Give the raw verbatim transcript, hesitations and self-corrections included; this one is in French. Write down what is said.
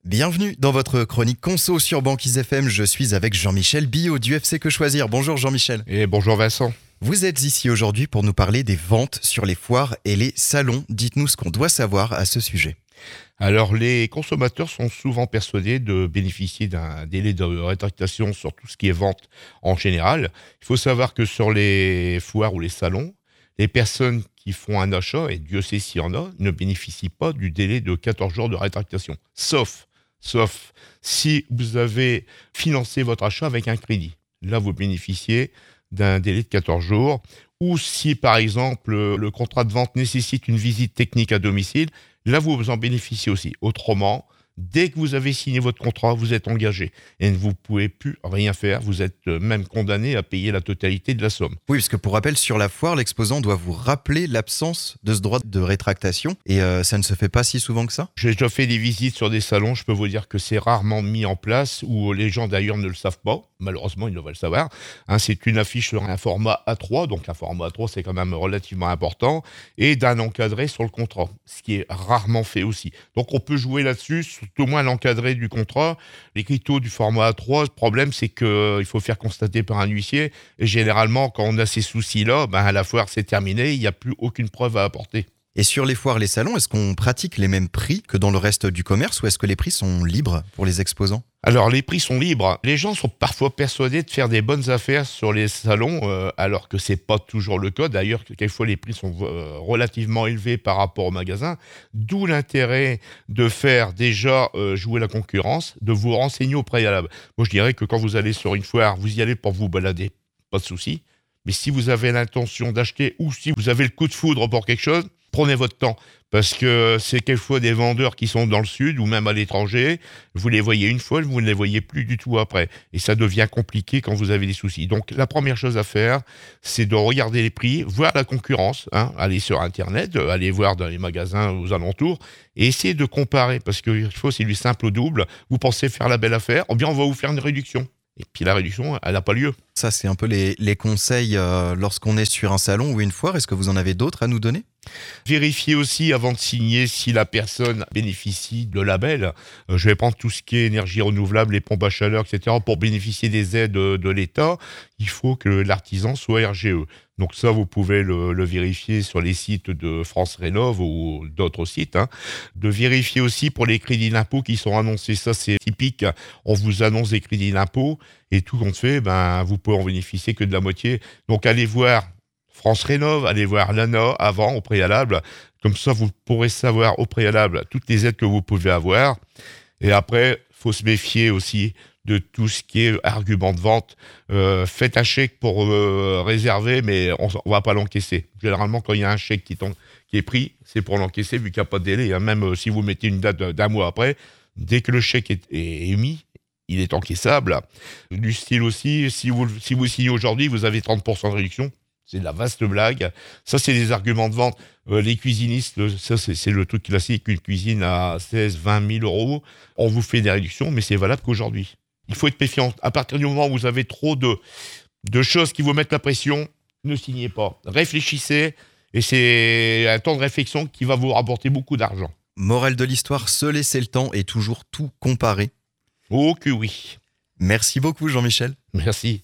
Bienvenue dans votre chronique conso sur Banquise F M. Je suis avec Jean-Michel Billot du F C Que Choisir. Bonjour Jean-Michel. Et bonjour Vincent. Vous êtes ici aujourd'hui pour nous parler des ventes sur les foires et les salons. Dites-nous ce qu'on doit savoir à ce sujet. Alors, les consommateurs sont souvent persuadés de bénéficier d'un délai de rétractation sur tout ce qui est vente en général. Il faut savoir que sur les foires ou les salons, les personnes qui font un achat, et Dieu sait s'il y en a, ne bénéficient pas du délai de quatorze jours de rétractation. Sauf, sauf si vous avez financé votre achat avec un crédit. Là, vous bénéficiez d'un délai de quatorze jours. Ou si, par exemple, le contrat de vente nécessite une visite technique à domicile, là, vous en bénéficiez aussi. Autrement, dès que vous avez signé votre contrat, vous êtes engagé et vous ne pouvez plus rien faire. Vous êtes même condamné à payer la totalité de la somme. Oui, parce que pour rappel, sur la foire, l'exposant doit vous rappeler l'absence de ce droit de rétractation et euh, ça ne se fait pas si souvent que ça. J'ai déjà fait des visites sur des salons, je peux vous dire que c'est rarement mis en place, ou les gens d'ailleurs ne le savent pas. Malheureusement, ils devraient le savoir. Hein, c'est une affiche sur un format A trois, donc un format A trois, c'est quand même relativement important, et d'un encadré sur le contrat, ce qui est rarement fait aussi. Donc on peut jouer là-dessus, surtout au moins l'encadré du contrat. L'écriture du format A trois, le problème, c'est qu'il faut faire constater par un huissier, et généralement, quand on a ces soucis-là, ben, à la foire, c'est terminé, il n'y a plus aucune preuve à apporter. Et sur les foires, les salons, est-ce qu'on pratique les mêmes prix que dans le reste du commerce ou est-ce que les prix sont libres pour les exposants ? Alors, les prix sont libres. Les gens sont parfois persuadés de faire des bonnes affaires sur les salons, euh, alors que c'est pas toujours le cas. D'ailleurs, quelquefois, les prix sont euh, relativement élevés par rapport au magasin. D'où l'intérêt de faire déjà euh, jouer la concurrence, de vous renseigner au préalable. Moi, je dirais que quand vous allez sur une foire, vous y allez pour vous balader, pas de souci. Mais si vous avez l'intention d'acheter ou si vous avez le coup de foudre pour quelque chose, prenez votre temps, parce que c'est quelquefois des vendeurs qui sont dans le sud ou même à l'étranger, vous les voyez une fois, vous ne les voyez plus du tout après. Et ça devient compliqué quand vous avez des soucis. Donc la première chose à faire, c'est de regarder les prix, voir la concurrence, hein, aller sur Internet, aller voir dans les magasins aux alentours, et essayer de comparer, parce qu'il faut, c'est du simple au double. Vous pensez faire la belle affaire, ou bien on va vous faire une réduction. Et puis la réduction, elle n'a pas lieu. Ça, c'est un peu les, les conseils euh, lorsqu'on est sur un salon ou une foire. Est-ce que vous en avez d'autres à nous donner ? Vérifiez aussi avant de signer si la personne bénéficie de labels. Euh, je vais prendre tout ce qui est énergie renouvelable, les pompes à chaleur, et cetera. Pour bénéficier des aides de, de l'État, il faut que l'artisan soit R G E. Donc ça, vous pouvez le, le vérifier sur les sites de France Rénov ou d'autres sites. Hein. De vérifier aussi pour les crédits d'impôt qui sont annoncés. Ça, c'est typique. On vous annonce des crédits d'impôt et tout compte fait, ben, vous pouvez en bénéficier que de la moitié. Donc allez voir France Rénov, allez voir l'A N A avant, au préalable. Comme ça, vous pourrez savoir au préalable toutes les aides que vous pouvez avoir. Et après, il faut se méfier aussi de tout ce qui est argument de vente. Euh, faites un chèque pour euh, réserver, mais on ne va pas l'encaisser. Généralement, quand il y a un chèque qui, tombe, qui est pris, c'est pour l'encaisser, vu qu'il n'y a pas de délai. Hein. Même euh, si vous mettez une date d'un mois après, dès que le chèque est, est émis, il est encaissable. Du style aussi, si vous, si vous signez aujourd'hui, vous avez trente pour cent de réduction. C'est de la vaste blague. Ça, c'est des arguments de vente. Euh, les cuisinistes, le, ça, c'est, c'est le truc classique. Une cuisine à seize, vingt mille euros. On vous fait des réductions, mais c'est valable qu'aujourd'hui. Il faut être méfiant. À partir du moment où vous avez trop de, de choses qui vous mettent la pression, ne signez pas. Réfléchissez. Et c'est un temps de réflexion qui va vous rapporter beaucoup d'argent. Morale de l'histoire, se laisser le temps et toujours tout comparer. Oh que oui. Merci beaucoup Jean-Michel. Merci.